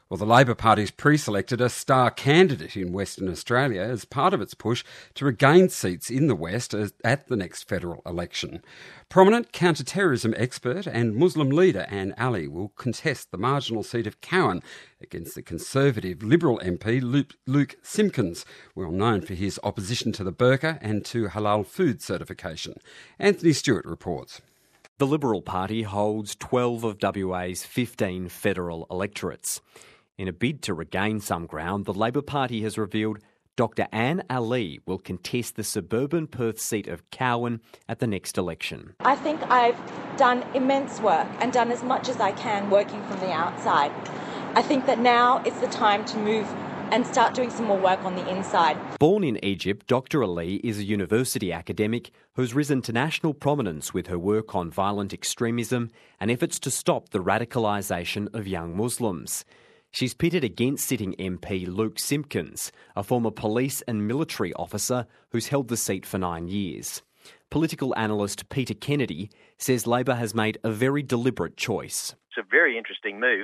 Well, the Labor Party's pre-selected a star candidate in Western Australia as part of its push to regain seats in the West at the next federal election. Prominent counter-terrorism expert and Muslim leader Anne Ali will contest the marginal seat of Cowan against the Conservative Liberal MP Luke Simpkins, well known for his opposition to the burqa and to halal food certification. Anthony Stewart reports. The Liberal Party holds 12 of WA's 15 federal electorates. In a bid to regain some ground, the Labor Party has revealed Dr Anne Ali will contest the suburban Perth seat of Cowan at the next election. I think I've done immense work and done as much as I can working from the outside. I think that now is the time to move and start doing some more work on the inside. Born in Egypt, Dr Ali is a university academic who's risen to national prominence with her work on violent extremism and efforts to stop the radicalisation of young Muslims. She's pitted against sitting MP Luke Simpkins, a former police and military officer who's held the seat for 9 years. Political analyst Peter Kennedy says Labor has made a very deliberate choice. It's a very interesting move,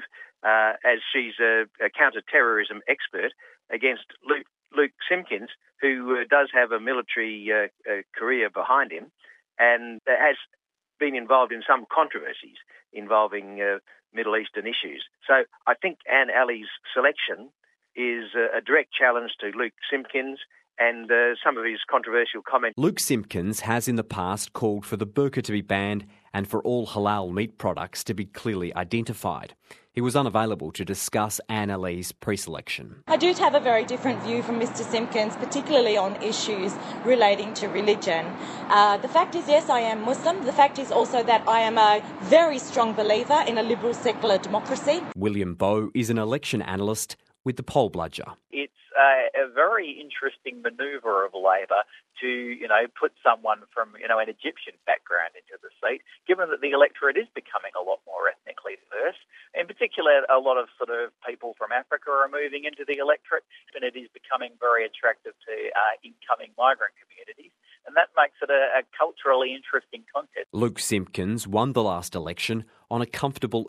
as she's a counter-terrorism expert against Luke Simpkins, who does have a military career behind him and has been involved in some controversies involving Middle Eastern issues. So I think Anne Ali's selection is a direct challenge to Luke Simpkins and some of his controversial comments. Luke Simpkins has in the past called for the burqa to be banned and for all halal meat products to be clearly identified. He was unavailable to discuss Anne Ali's pre-selection. I do have a very different view from Mr Simpkins, particularly on issues relating to religion. The fact is, yes, I am Muslim. The fact is also that I am a very strong believer in a liberal secular democracy. William Bowe is an election analyst with the Poll Bludger. It's a very interesting manoeuvre of Labor to, put someone from, an Egyptian background into the seat, given that the electorate is becoming a lot more ethnically diverse. In particular, a lot of sort of people from Africa are moving into the electorate, and it is becoming very attractive to incoming migrant communities. And that makes it a culturally interesting contest. Luke Simpkins won the last election on a comfortable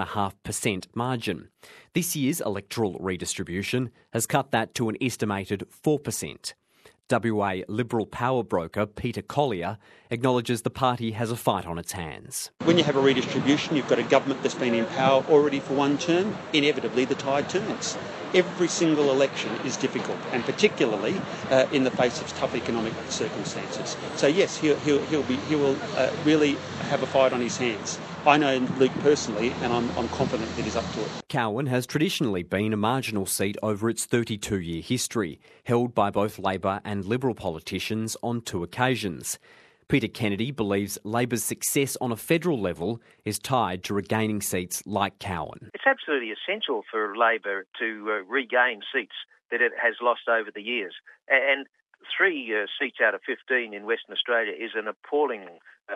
7.5% margin. This year's electoral redistribution has cut that to an estimated 4%. WA Liberal power broker Peter Collier acknowledges the party has a fight on its hands. When you have a redistribution, you've got a government that's been in power already for one term, inevitably the tide turns. Every single election is difficult, and particularly in the face of tough economic circumstances. So yes, he will really have a fight on his hands. I know Luke personally, and I'm confident that he's up to it. Cowan has traditionally been a marginal seat over its 32-year history, held by both Labor and Liberal politicians on 2 occasions. Peter Kennedy believes Labor's success on a federal level is tied to regaining seats like Cowan. It's absolutely essential for Labor to regain seats that it has lost over the years. And 3 seats out of 15 in Western Australia is an appalling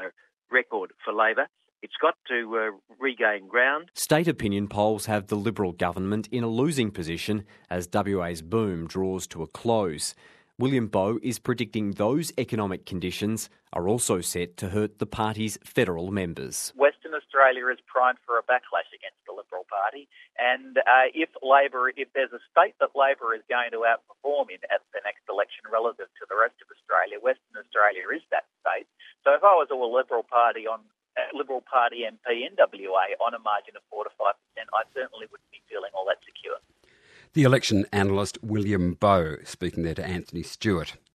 record for Labor. It's got to regain ground. State opinion polls have the Liberal government in a losing position as WA's boom draws to a close. William Bowe is predicting those economic conditions are also set to hurt the party's federal members. Western Australia is primed for a backlash against the Liberal Party, and if there's a state that Labor is going to outperform in at the next election relative to the rest of Australia, Western Australia is that state. So if I was a Liberal Party MP in WA on a margin of 4 to 5%, I certainly wouldn't be feeling all that secure. The election analyst William Bowe speaking there to Anthony Stewart.